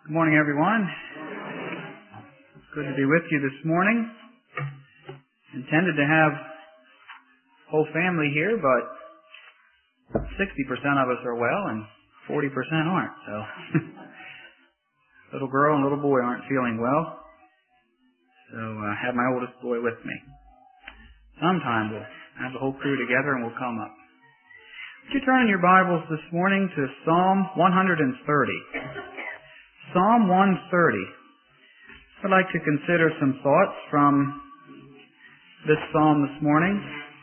Good morning, everyone. It's good to be with you this morning. Intended to have whole family here, but 60% of us are well and 40% aren't. So, little girl and little boy aren't feeling well. So I have my oldest boy with me. Sometime we'll have the whole crew together and we'll come up. Would you turn in your Bibles this morning to Psalm 130? Psalm 130. I'd like to consider some thoughts from this psalm this morning.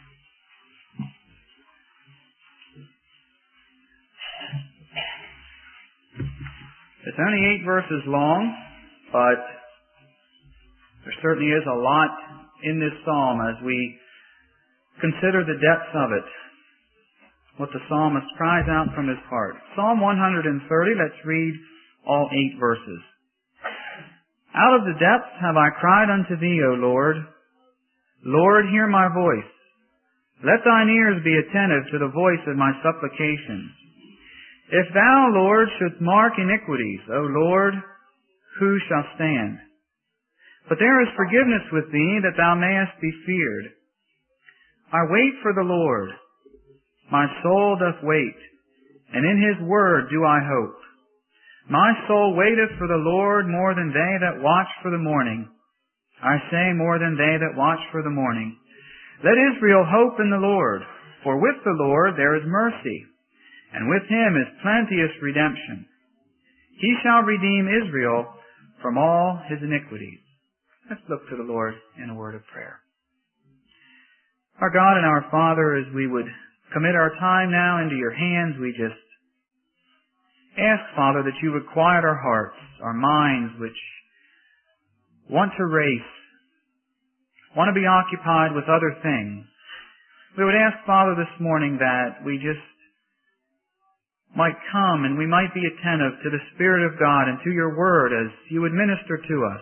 It's only 8 verses long, but there certainly is a lot in this psalm as we consider the depths of it, what the psalmist cries out from his heart. Psalm 130, let's read all 8 verses. Out of the depths have I cried unto thee, O Lord. Lord, hear my voice. Let thine ears be attentive to the voice of my supplications. If thou, Lord, shouldst mark iniquities, O Lord, who shall stand? But there is forgiveness with thee, that thou mayest be feared. I wait for the Lord. My soul doth wait, and in his word do I hope. My soul waiteth for the Lord more than they that watch for the morning. I say more than they that watch for the morning. Let Israel hope in the Lord, for with the Lord there is mercy, and with him is plenteous redemption. He shall redeem Israel from all his iniquities. Let's look to the Lord in a word of prayer. Our God and our Father, as we would commit our time now into your hands, we just ask, Father, that you would quiet our hearts, our minds, which want to race, want to be occupied with other things. We would ask, Father, this morning that we just might come and we might be attentive to the Spirit of God and to your word as you would minister to us.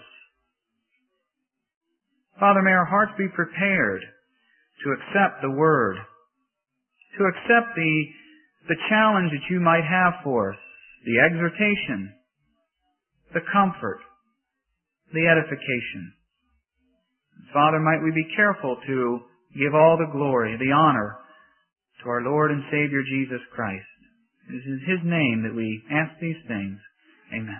Father, may our hearts be prepared to accept the word, to accept the challenge that you might have for us, the exhortation, the comfort, the edification. Father, might we be careful to give all the glory, the honor to our Lord and Savior Jesus Christ. It is in his name that we ask these things. Amen.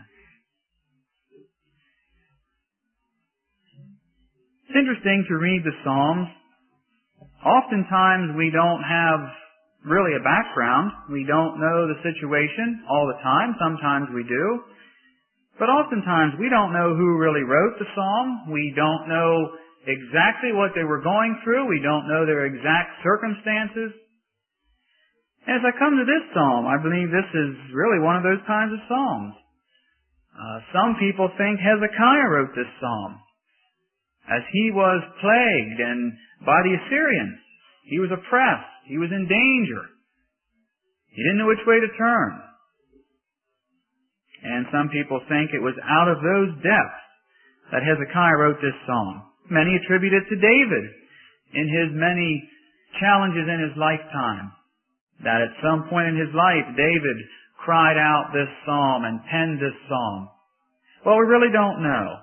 It's interesting to read the Psalms. Oftentimes we don't have really a background. We don't know the situation all the time. Sometimes we do. But oftentimes we don't know who really wrote the psalm. We don't know exactly what they were going through. We don't know their exact circumstances. As I come to this psalm, I believe this is really one of those kinds of psalms. Some people think Hezekiah wrote this psalm as he was plagued and by the Assyrians. He was oppressed. He was in danger. He didn't know which way to turn. And some people think it was out of those depths that Hezekiah wrote this psalm. Many attribute it to David in his many challenges in his lifetime. That at some point in his life, David cried out this psalm and penned this psalm. Well, we really don't know.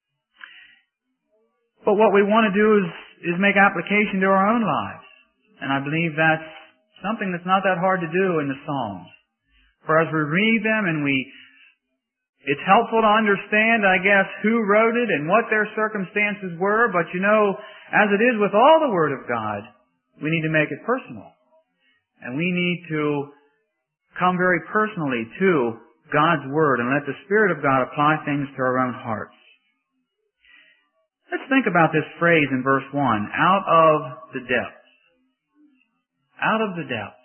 But what we want to do is make application to our own lives. And I believe that's something that's not that hard to do in the Psalms. For as we read them and it's helpful to understand, I guess, who wrote it and what their circumstances were. But as it is with all the Word of God, we need to make it personal. And we need to come very personally to God's Word and let the Spirit of God apply things to our own hearts. Let's think about this phrase in verse 1, out of the depths. Out of the depths.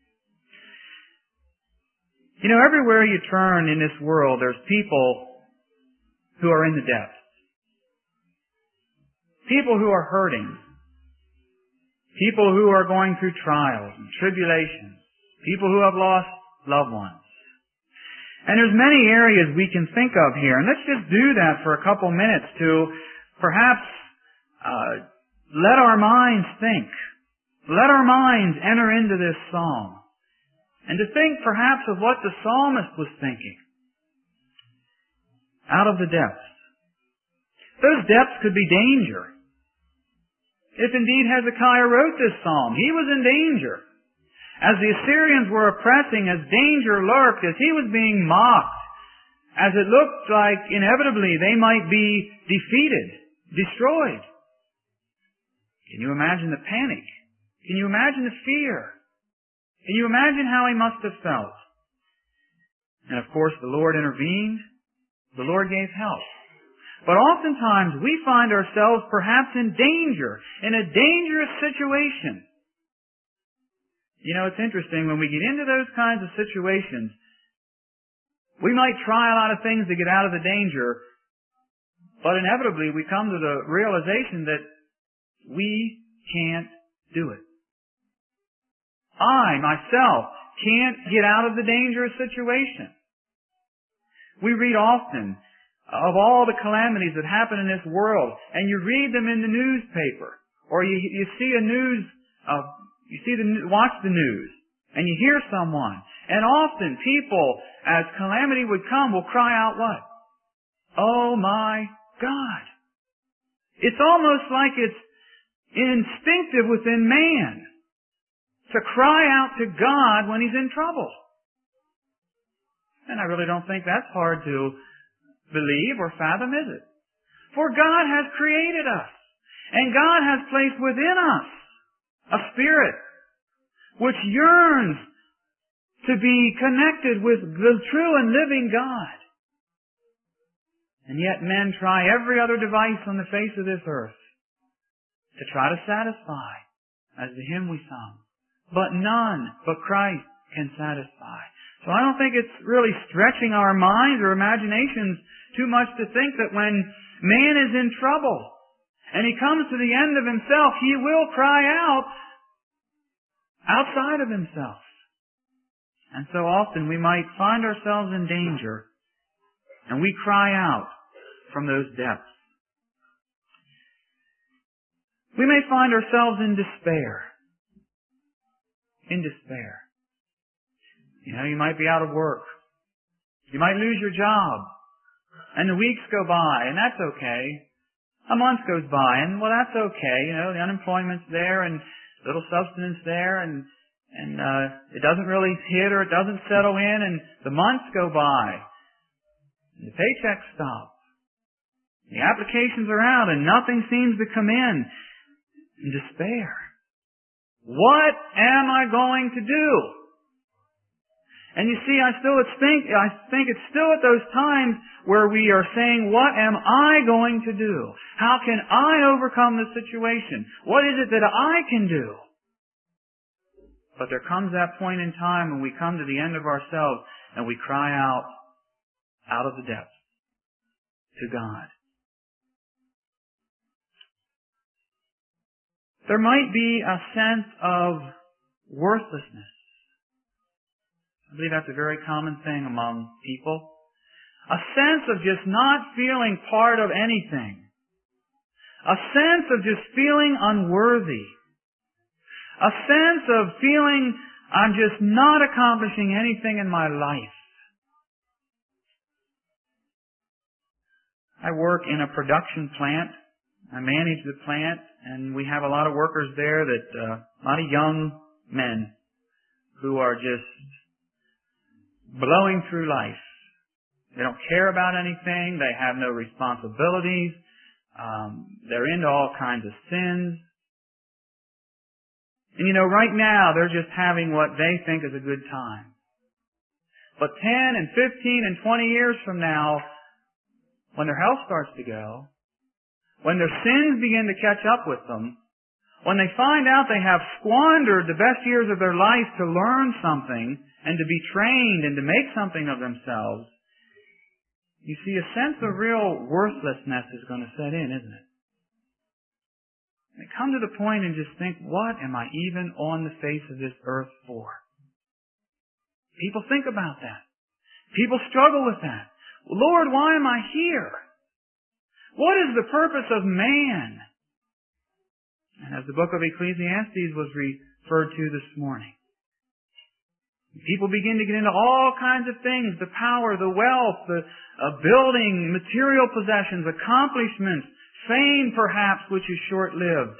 Everywhere you turn in this world, there's people who are in the depths. People who are hurting. People who are going through trials and tribulations. People who have lost loved ones. And there's many areas we can think of here. And let's just do that for a couple minutes to perhaps let our minds think. Let our minds enter into this psalm and to think perhaps of what the psalmist was thinking. out of the depths. Those depths could be danger. If indeed Hezekiah wrote this psalm, he was in danger. As the Assyrians were oppressing, as danger lurked, as he was being mocked, as it looked like inevitably they might be defeated, destroyed. Can you imagine the panic? Can you imagine the fear? Can you imagine how he must have felt? And of course the Lord intervened. The Lord gave help. But oftentimes we find ourselves perhaps in danger, in a dangerous situation. You know, it's interesting, when we get into those kinds of situations, we might try a lot of things to get out of the danger, but inevitably we come to the realization that we can't do it. I, myself, can't get out of the dangerous situation. We read often of all the calamities that happen in this world, and you read them in the newspaper, or you see watch the news, and you hear someone, and often people, as calamity would come, will cry out what? Oh my God! It's almost like it's instinctive within man to cry out to God when he's in trouble. And I really don't think that's hard to believe or fathom, is it? For God has created us, and God has placed within us a spirit which yearns to be connected with the true and living God. And yet men try every other device on the face of this earth to try to satisfy, as the hymn we sung. But none but Christ can satisfy. So I don't think it's really stretching our minds or imaginations too much to think that when man is in trouble and he comes to the end of himself, he will cry out outside of himself. And so often we might find ourselves in danger and we cry out from those depths. We may find ourselves in despair. In despair. You know, you might be out of work. You might lose your job. And the weeks go by, and that's okay. A month goes by, and well, that's okay. You know, the unemployment's there, and little substance there, and it doesn't really hit or it doesn't settle in, and the months go by. And the paychecks stop. The applications are out, and nothing seems to come in. In despair. What am I going to do? And you see, I think it's still at those times where we are saying, what am I going to do? How can I overcome the situation? What is it that I can do? But there comes that point in time when we come to the end of ourselves and we cry out of the depths to God. There might be a sense of worthlessness. I believe that's a very common thing among people. A sense of just not feeling part of anything. A sense of just feeling unworthy. A sense of feeling I'm just not accomplishing anything in my life. I work in a production plant. I manage the plant, and we have a lot of workers there a lot of young men who are just blowing through life. They don't care about anything. They have no responsibilities. They're into all kinds of sins. And you know, right now they're just having what they think is a good time. But 10 and 15 and 20 years from now, when their health starts to go, when their sins begin to catch up with them, when they find out they have squandered the best years of their life to learn something and to be trained and to make something of themselves, you see, a sense of real worthlessness is going to set in, isn't it? They come to the point and just think, what am I even on the face of this earth for? People think about that. People struggle with that. Lord, why am I here? What is the purpose of man? And as the book of Ecclesiastes was referred to this morning, People begin to get into all kinds of things, the power, the wealth, the building, material possessions, accomplishments, fame perhaps, which is short-lived.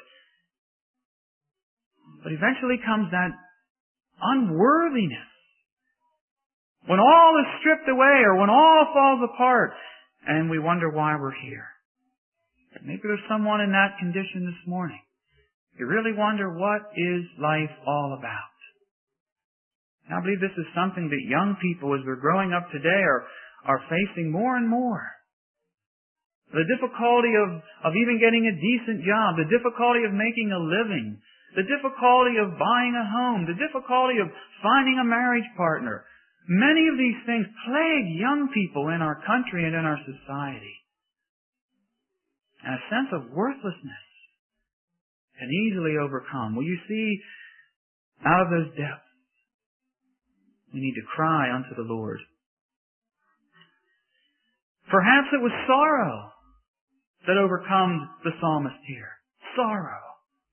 But eventually comes that unworthiness. When all is stripped away or when all falls apart and we wonder why we're here. Maybe there's someone in that condition this morning. You really wonder, what is life all about? And I believe this is something that young people, as they're growing up today, are facing more and more. The difficulty of even getting a decent job, the difficulty of making a living, the difficulty of buying a home, the difficulty of finding a marriage partner. Many of these things plague young people in our country and in our society. And a sense of worthlessness can easily overcome. Well, you see, out of those depths, we need to cry unto the Lord. Perhaps it was sorrow that overcomes the psalmist here. Sorrow.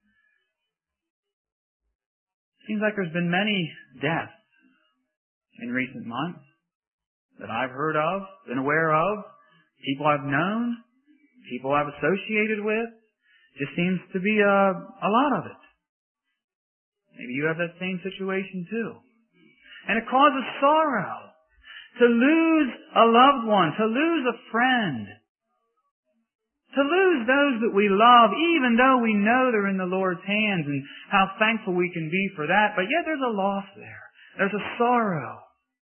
Seems like there's been many deaths in recent months that I've heard of, been aware of, people I've known, people I've associated with. Just seems to be a lot of it. Maybe you have that same situation too. And it causes sorrow to lose a loved one, to lose a friend, to lose those that we love, even though we know they're in the Lord's hands, and how thankful we can be for that. But yet there's a loss there. There's a sorrow.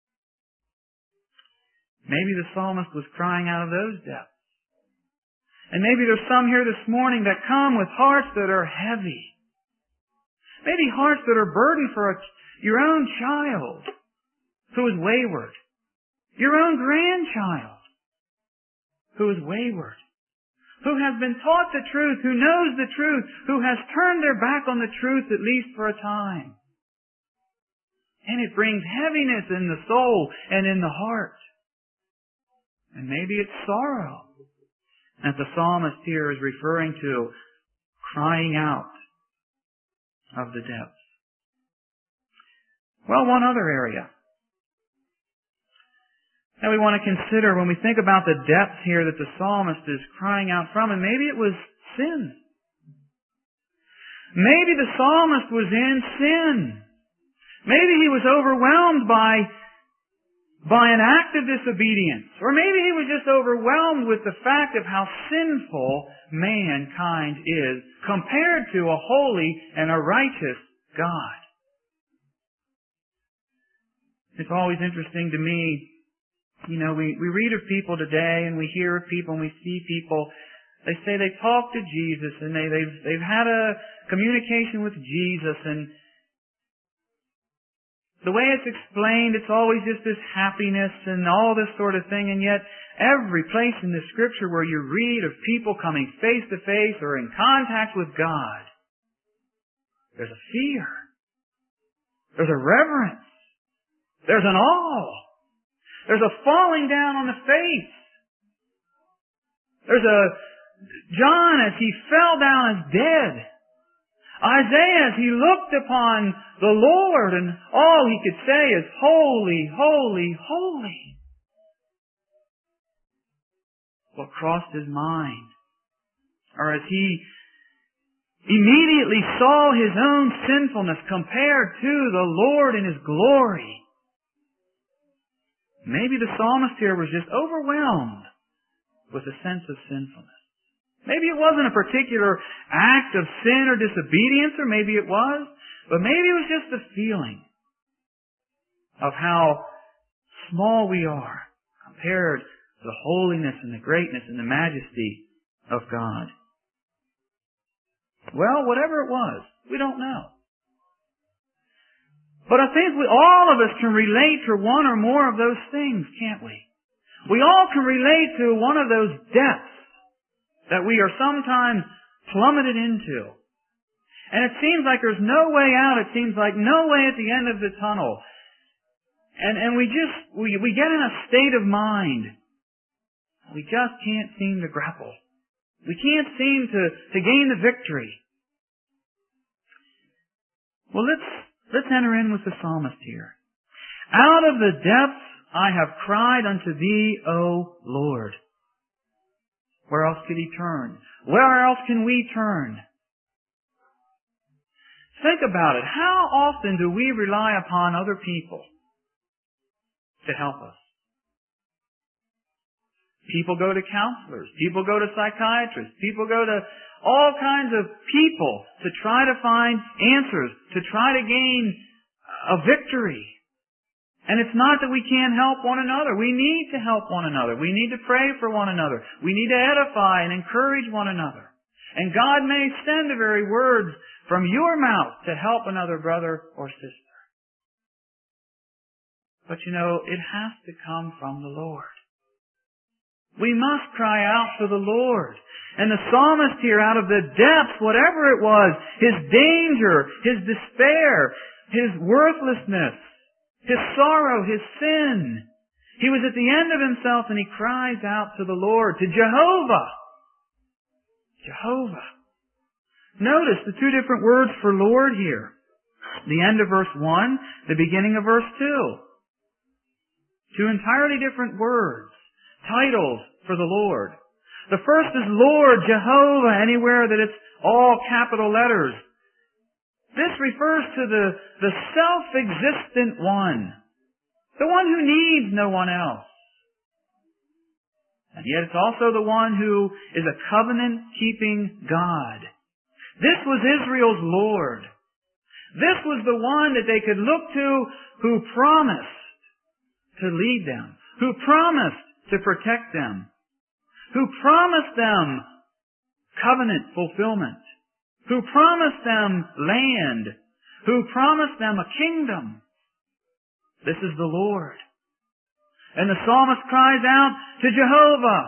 Maybe the psalmist was crying out of those depths. And maybe there's some here this morning that come with hearts that are heavy. Maybe hearts that are burdened for your own child who is wayward. Your own grandchild who is wayward. Who has been taught the truth, who knows the truth, who has turned their back on the truth at least for a time. And it brings heaviness in the soul and in the heart. And maybe it's sorrow that the psalmist here is referring to, crying out of the depths. Well, one other area that we want to consider when we think about the depths here that the psalmist is crying out from, and maybe it was sin. Maybe the psalmist was in sin. Maybe he was overwhelmed by an act of disobedience. Or maybe he was just overwhelmed with the fact of how sinful mankind is compared to a holy and a righteous God. It's always interesting to me, we read of people today and we hear of people and we see people, they say they talk to Jesus and they've had a communication with Jesus, and the way it's explained, it's always just this happiness and all this sort of thing, and yet every place in the Scripture where you read of people coming face to face or in contact with God, there's a fear. There's a reverence. There's an awe. There's a falling down on the face. There's a John as he fell down as dead. Isaiah, as he looked upon the Lord, and all he could say is, holy, holy, holy. What crossed his mind? Or as he immediately saw his own sinfulness compared to the Lord in His glory. Maybe the psalmist here was just overwhelmed with a sense of sinfulness. Maybe it wasn't a particular act of sin or disobedience, or maybe it was, but maybe it was just the feeling of how small we are compared to the holiness and the greatness and the majesty of God. Well, whatever it was, we don't know. But I think all of us can relate to one or more of those things, can't we? We all can relate to one of those depths that we are sometimes plummeted into. And it seems like there's no way out. It seems like no way at the end of the tunnel. And we get in a state of mind. We just can't seem to grapple. We can't seem to gain the victory. Well, let's enter in with the psalmist here. Out of the depths I have cried unto Thee, O Lord. Where else could he turn? Where else can we turn? Think about it. How often do we rely upon other people to help us? People go to counselors. People go to psychiatrists. People go to all kinds of people to try to find answers, to try to gain a victory. And it's not that we can't help one another. We need to help one another. We need to pray for one another. We need to edify and encourage one another. And God may send the very words from your mouth to help another brother or sister. But you know, it has to come from the Lord. We must cry out to the Lord. And the psalmist here, out of the depths, whatever it was, his danger, his despair, his worthlessness, his sorrow, his sin, he was at the end of himself and he cries out to the Lord, to Jehovah. Jehovah. Notice the two different words for Lord here. The end of verse 1, the beginning of verse 2. Two entirely different words. Titles for the Lord. The first is Lord, Jehovah, anywhere that it's all capital letters. This refers to the self-existent one. The one who needs no one else. And yet it's also the one who is a covenant-keeping God. This was Israel's Lord. This was the one that they could look to who promised to lead them, who promised to protect them, who promised them covenant fulfillment, who promised them land, who promised them a kingdom. This is the Lord. And the psalmist cries out to Jehovah,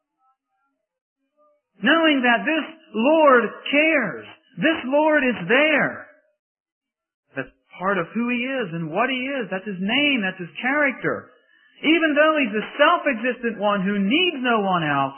knowing that this Lord cares. This Lord is there. That's part of who He is and what He is. That's His name. That's His character. Even though He's the self-existent one who needs no one else,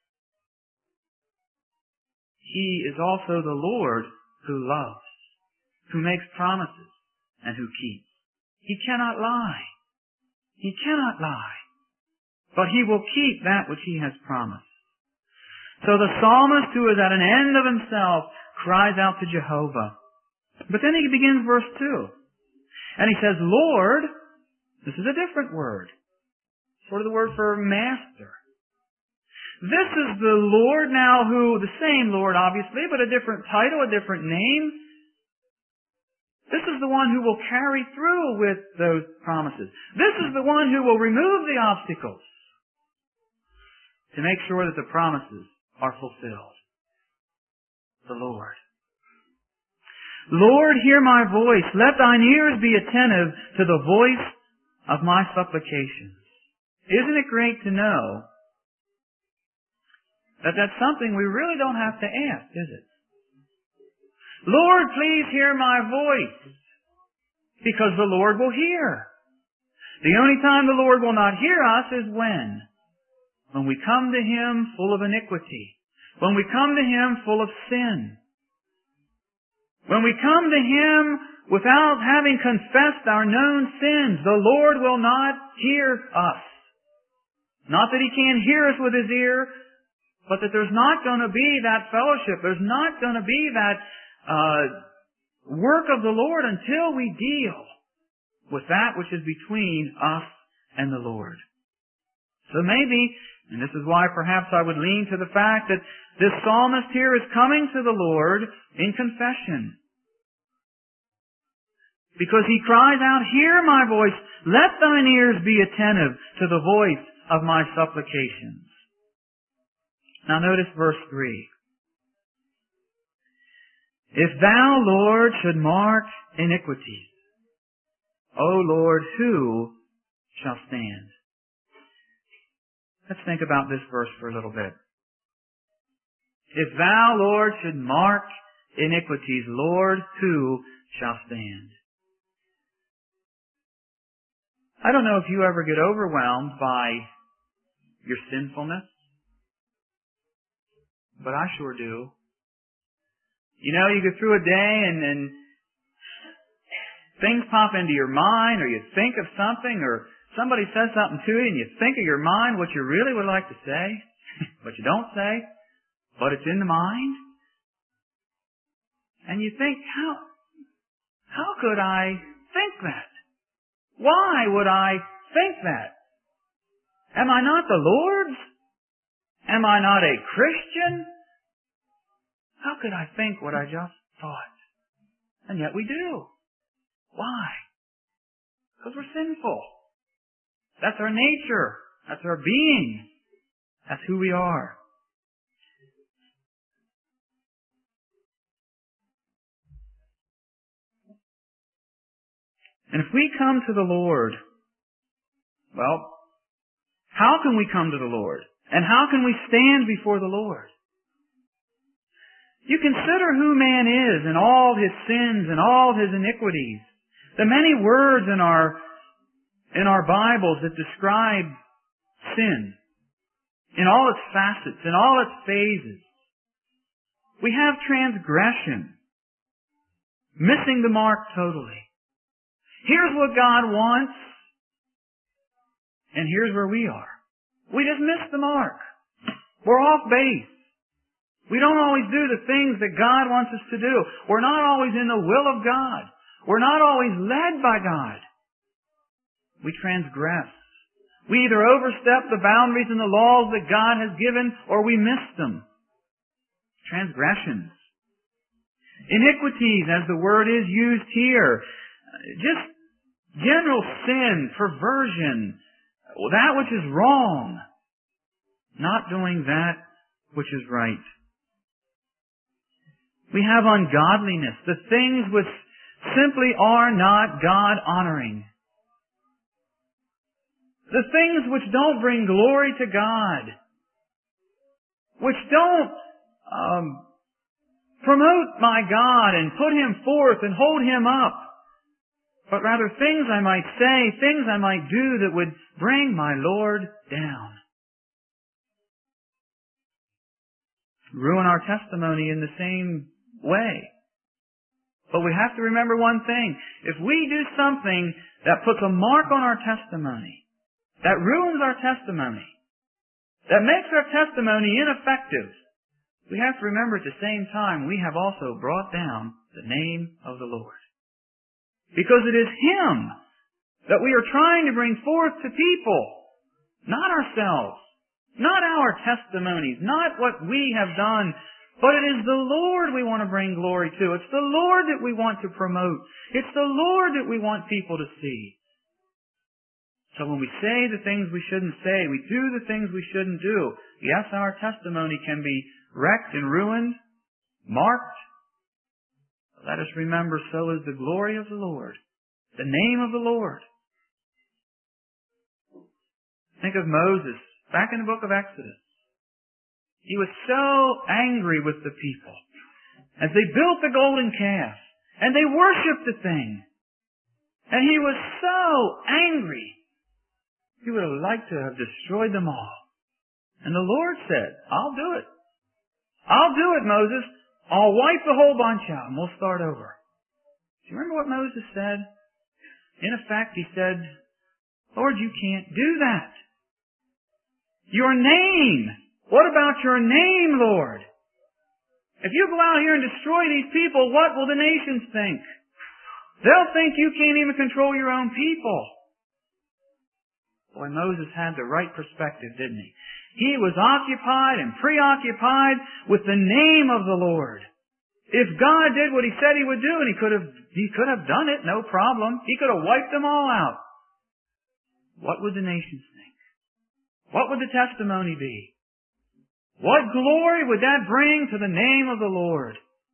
He is also the Lord who loves, who makes promises, and who keeps. He cannot lie. He cannot lie. But He will keep that which He has promised. So the psalmist, who is at an end of himself, cries out to Jehovah. But then he begins verse 2. And he says, Lord, this is a different word. Sort of the word for master. This is the Lord now who, the same Lord obviously, but a different title, a different name. This is the one who will carry through with those promises. This is the one who will remove the obstacles to make sure that the promises are fulfilled. The Lord. Lord, hear my voice. Let thine ears be attentive to the voice of my supplications. Isn't it great to know that that's something we really don't have to ask, is it? Lord, please hear my voice. Because the Lord will hear. The only time the Lord will not hear us is when? When we come to Him full of iniquity. When we come to Him full of sin. When we come to Him without having confessed our known sins, the Lord will not hear us. Not that He can't hear us with His ear, but that there's not going to be that fellowship. There's not going to be that work of the Lord until we deal with that which is between us and the Lord. So maybe, and this is why perhaps I would lean to the fact that this psalmist here is coming to the Lord in confession. Because he cries out, hear my voice, let thine ears be attentive to the voice of my supplications. Now notice verse 3. If thou, Lord, should mark iniquities, O Lord, who shall stand? Let's think about this verse for a little bit. If thou, Lord, should mark iniquities, Lord, who shall stand? I don't know if you ever get overwhelmed by your sinfulness, but I sure do. You know, you go through a day and things pop into your mind, or you think of something, or somebody says something to you, and you think of your mind what you really would like to say, but you don't say, but it's in the mind. And you think, how could I think that? Why would I think that? Am I not the Lord's? Am I not a Christian? How could I think what I just thought? And yet we do. Why? Because we're sinful. That's our nature. That's our being. That's who we are. And if we come to the Lord, well, how can we come to the Lord? And how can we stand before the Lord? You consider who man is and all his sins and all his iniquities. The many words in our Bibles that describe sin in all its facets, in all its phases. We have transgression, missing the mark totally. Here's what God wants, and here's where we are. We just missed the mark. We're off base. We don't always do the things that God wants us to do. We're not always in the will of God. We're not always led by God. We transgress. We either overstep the boundaries and the laws that God has given, or we miss them. Transgressions. Iniquities, as the word is used here. Just general sin, perversion, that which is wrong. Not doing that which is right. We have ungodliness, the things which simply are not God-honoring. The things which don't bring glory to God, which don't promote my God and put Him forth and hold Him up, but rather things I might say, things I might do that would bring my Lord down. Ruin our testimony in the same way. But we have to remember one thing. If we do something that puts a mark on our testimony, that ruins our testimony, that makes our testimony ineffective, we have to remember at the same time we have also brought down the name of the Lord. Because it is Him that we are trying to bring forth to people, not ourselves, not our testimonies, not what we have done, but it is the Lord we want to bring glory to. It's the Lord that we want to promote. It's the Lord that we want people to see. So when we say the things we shouldn't say, we do the things we shouldn't do, yes, our testimony can be wrecked and ruined, marked. Let us remember, so is the glory of the Lord, the name of the Lord. Think of Moses, back in the book of Exodus. He was so angry with the people as they built the golden calf and they worshipped the thing. And he was so angry. He would have liked to have destroyed them all. And the Lord said, I'll do it. I'll do it, Moses. I'll wipe the whole bunch out and we'll start over. Do you remember what Moses said? In effect, he said, Lord, you can't do that. Your name. What about your name, Lord? If you go out here and destroy these people, what will the nations think? They'll think you can't even control your own people. Boy, Moses had the right perspective, didn't he? He was occupied and preoccupied with the name of the Lord. If God did what He said He would do, and He could have done it, no problem. He could have wiped them all out. What would the nations think? What would the testimony be? What glory would that bring to the name of the Lord?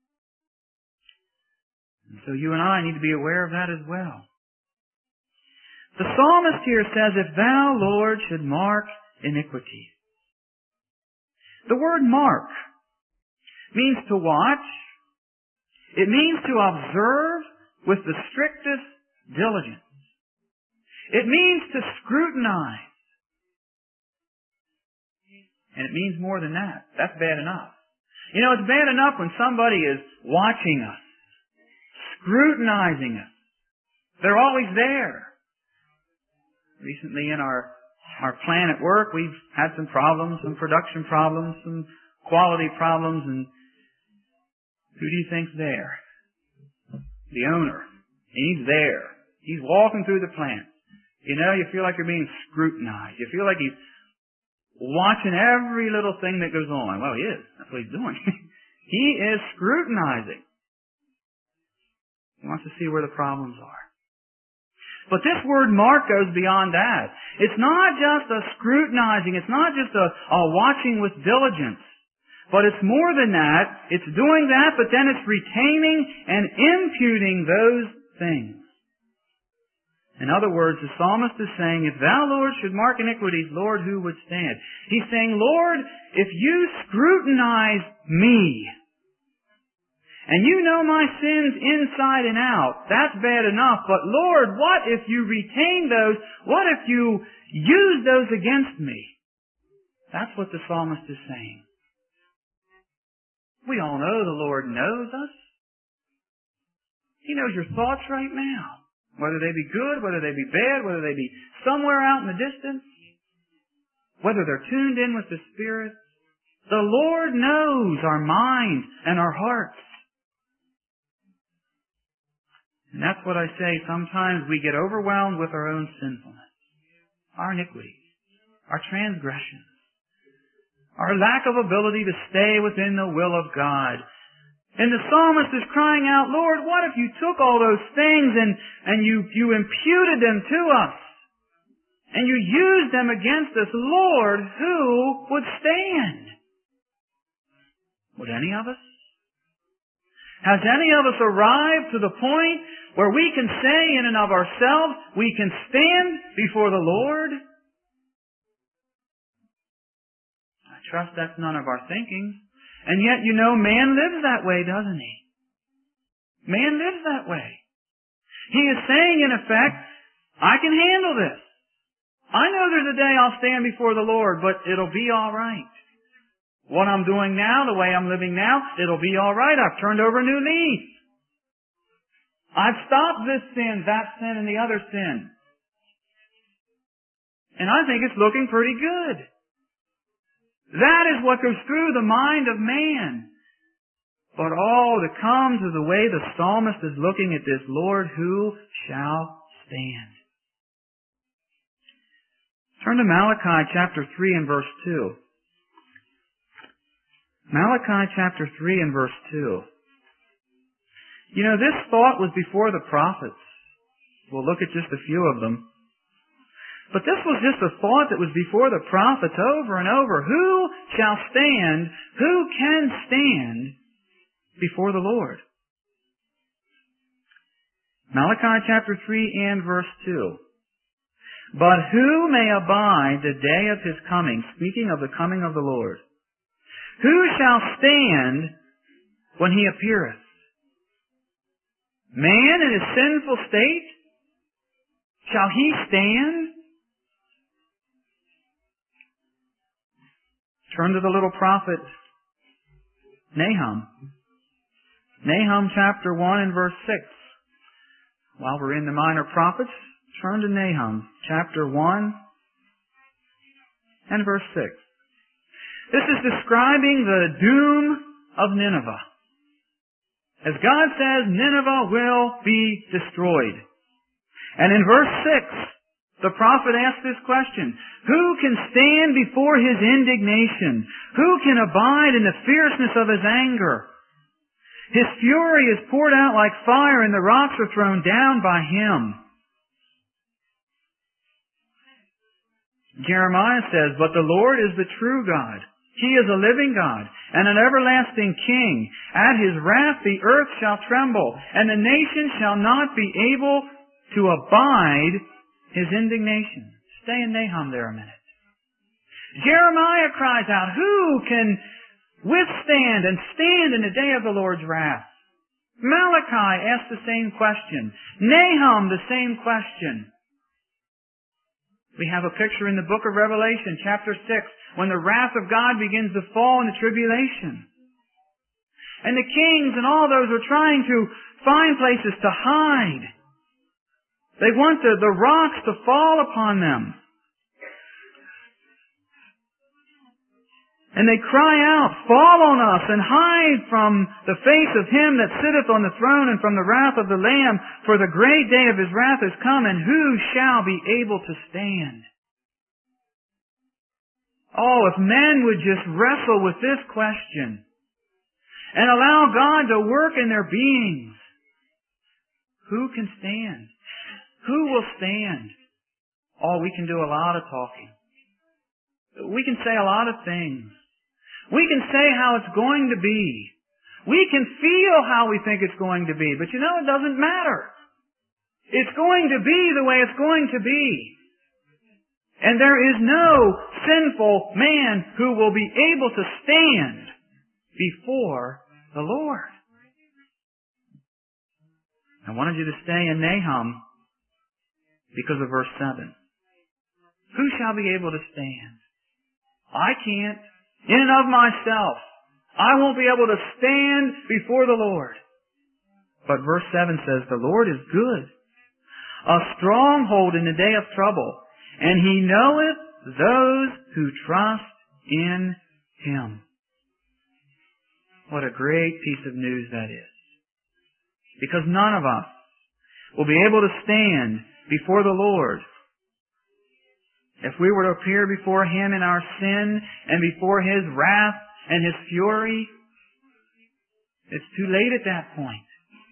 And so you and I need to be aware of that as well. The psalmist here says, if thou, Lord, should mark iniquity. The word mark means to watch. It means to observe with the strictest diligence. It means to scrutinize. And it means more than that. That's bad enough. You know, it's bad enough when somebody is watching us, scrutinizing us, They're always there. Recently in our plan at work, we've had some problems, some production problems, some quality problems, and who do you think's there? The owner. He's there. He's walking through the plant. You know, you feel like you're being scrutinized. You feel like he's watching every little thing that goes on. Well, he is. That's what he's doing. He is scrutinizing. He wants to see where the problems are. But this word mark goes beyond that. It's not just a scrutinizing. It's not just a watching with diligence. But it's more than that. It's doing that, but then it's retaining and imputing those things. In other words, the psalmist is saying, if thou, Lord, should mark iniquities, Lord, who would stand? He's saying, Lord, if you scrutinize me, and you know my sins inside and out, that's bad enough. But Lord, what if you retain those? What if you use those against me? That's what the psalmist is saying. We all know the Lord knows us. He knows your thoughts right now. Whether they be good, whether they be bad, whether they be somewhere out in the distance, whether they're tuned in with the Spirit. The Lord knows our minds and our hearts. And that's what I say. Sometimes we get overwhelmed with our own sinfulness, our iniquities, our transgressions, our lack of ability to stay within the will of God. And the psalmist is crying out, Lord, what if you took all those things and you imputed them to us? And you used them against us? Lord, who would stand? Would any of us? Has any of us arrived to the point where we can say in and of ourselves, we can stand before the Lord? I trust that's none of our thinking. And yet, you know, man lives that way, doesn't he? Man lives that way. He is saying, in effect, I can handle this. I know there's a day I'll stand before the Lord, but it'll be all right. What I'm doing now, the way I'm living now, it'll be all right. I've turned over a new leaf. I've stopped this sin, that sin, and the other sin. And I think it's looking pretty good. That is what goes through the mind of man. But that comes is the way the psalmist is looking at this, Lord, who shall stand? Turn to Malachi chapter 3 and verse 2. Malachi chapter 3 and verse 2. You know, this thought was before the prophets. We'll look at just a few of them. But this was just a thought that was before the prophets over and over. Who shall stand? Who can stand before the Lord? Malachi chapter 3 and verse 2. But who may abide the day of his coming? Speaking of the coming of the Lord. Who shall stand when he appeareth? Man in his sinful state? Shall he stand? Turn to the little prophet Nahum. Nahum chapter 1 and verse 6. While we're in the minor prophets, turn to Nahum chapter 1 and verse 6. This is describing the doom of Nineveh. As God says, Nineveh will be destroyed. And in verse 6, the prophet asks this question, who can stand before his indignation? Who can abide in the fierceness of his anger? His fury is poured out like fire, and the rocks are thrown down by him. Jeremiah says, but the Lord is the true God. He is a living God and an everlasting King. At his wrath the earth shall tremble, and the nations shall not be able to abide his indignation. Stay in Nahum there a minute. Jeremiah cries out, who can withstand and stand in the day of the Lord's wrath? Malachi asks the same question. Nahum the same question. We have a picture in the book of Revelation, chapter 6, when the wrath of God begins to fall in the tribulation. And the kings and all those are trying to find places to hide. They want the rocks to fall upon them. And they cry out, "Fall on us, and hide from the face of him that sitteth on the throne, and from the wrath of the Lamb, for the great day of his wrath is come, and who shall be able to stand?" Oh, if men would just wrestle with this question, and allow God to work in their beings, who can stand? Who will stand? Oh, we can do a lot of talking. We can say a lot of things. We can say how it's going to be. We can feel how we think it's going to be. But you know, it doesn't matter. It's going to be the way it's going to be. And there is no sinful man who will be able to stand before the Lord. I wanted you to stay in Nahum because of verse 7. Who shall be able to stand? I can't. In and of myself, I won't be able to stand before the Lord. But verse 7 says, "The Lord is good, a stronghold in the day of trouble, and He knoweth those who trust in Him." What a great piece of news that is. Because none of us will be able to stand before the Lord if we were to appear before Him in our sin and before His wrath and His fury. It's too late at that point.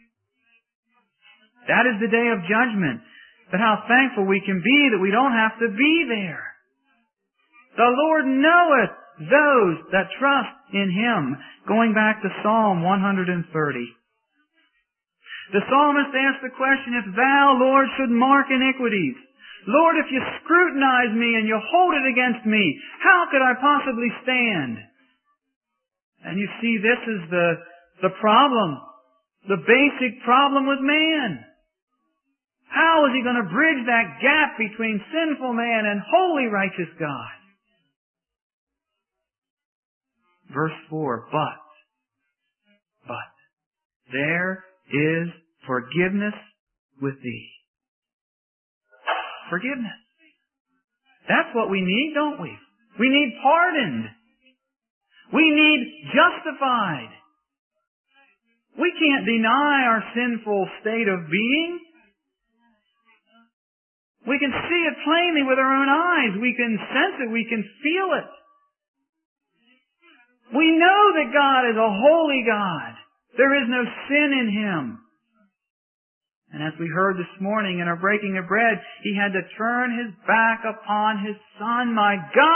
That is the day of judgment. But how thankful we can be that we don't have to be there. The Lord knoweth those that trust in Him. Going back to Psalm 130. The psalmist asked the question, "If Thou, Lord, should mark iniquities, Lord, if you scrutinize me and you hold it against me, how could I possibly stand?" And you see, this is the problem, the basic problem with man. How is he going to bridge that gap between sinful man and holy, righteous God? Verse 4, but there is forgiveness with thee. Forgiveness. That's what we need, don't we? We need pardoned. We need justified. We can't deny our sinful state of being. We can see it plainly with our own eyes. We can sense it. We can feel it. We know that God is a holy God. There is no sin in Him. And as we heard this morning in our breaking of bread, He had to turn His back upon His Son. My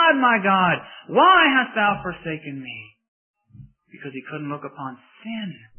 God, why hast Thou forsaken me? Because He couldn't look upon sin